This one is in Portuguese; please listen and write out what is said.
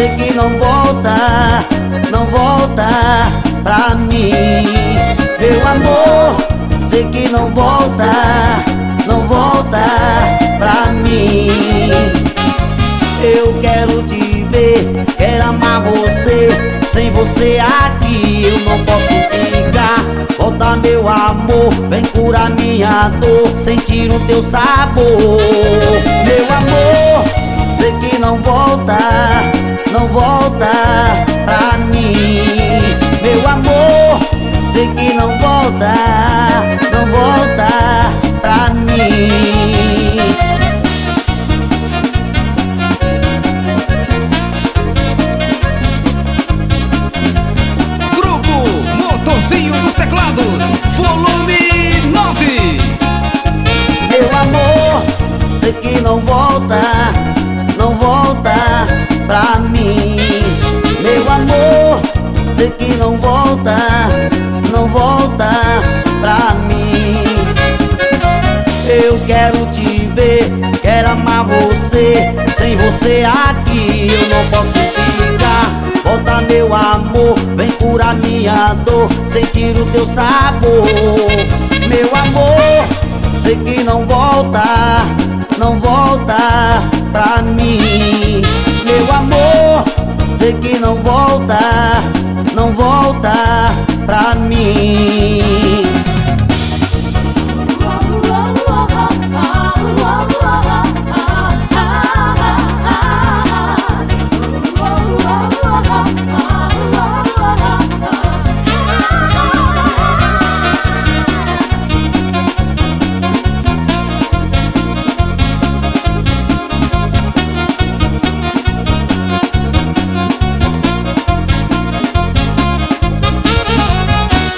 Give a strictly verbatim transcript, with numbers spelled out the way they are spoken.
sei que não volta, não volta pra mim. Meu amor, sei que não volta, não volta pra mim. Eu quero te ver, quero amar você. Sem você aqui eu não posso ficar. Volta meu amor, vem curar minha dor, sentir o teu sabor. Meu amor, sei que não volta, não volta pra mim. Meu amor, sei que não volta, não volta pra mim. Grupo Motorzinho dos Teclados, volume nove. Meu amor, sei que não volta, não volta pra mim. Meu amor, sei que não volta, não volta pra mim. Eu quero te ver, quero amar você. Sem você aqui eu não posso ficar. Volta meu amor, vem curar minha dor, sentir o teu sabor. Meu amor, sei que não volta, não volta pra mim.